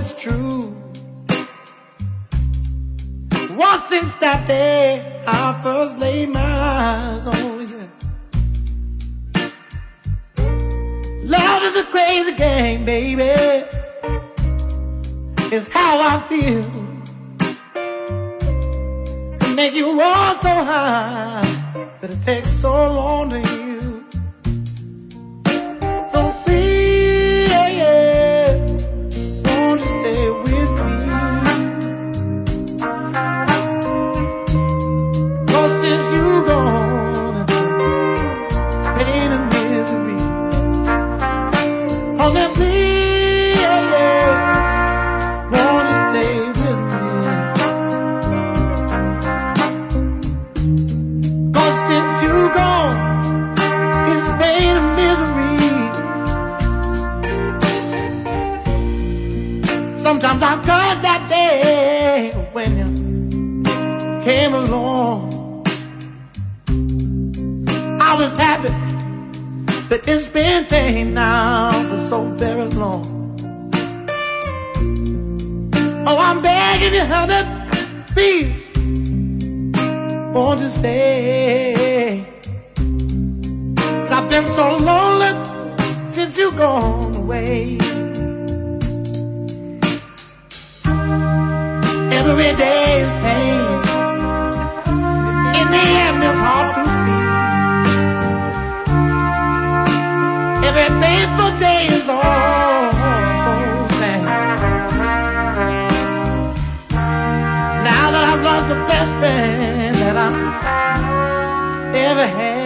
it's true. Once since that day I first laid my eyes on you. Love is a crazy game, baby. It's how I feel. Can make you walk so high that it takes so long to heal. So please, won't you stay with me? 'Cause since you gone, it's pain and misery. Oh, then please, won't you stay with me? 'Cause since you gone, it's pain and misery. Sometimes I got that day when you came along. I was happy, but it's been pain now for so very long. Oh, I'm begging you, honey, please, won't you stay? 'Cause I've been so lonely since you gone away. Every day is pain. In the end, it's hard to see. Every painful day is all so sad. Now that I've lost the best friend that I ever had.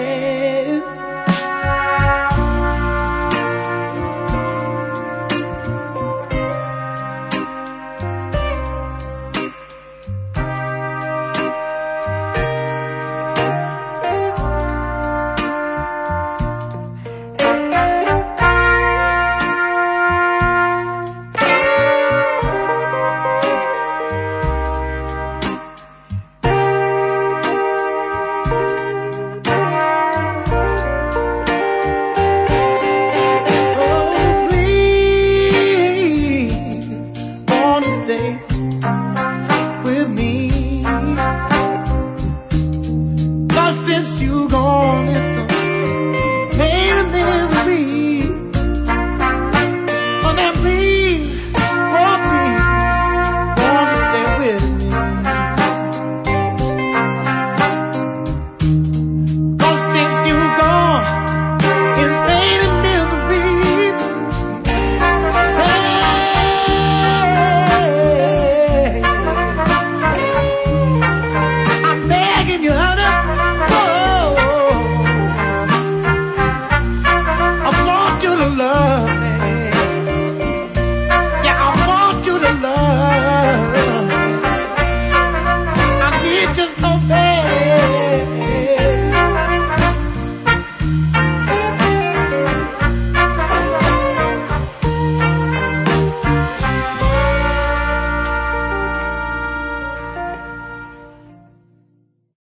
Since you gone, it's a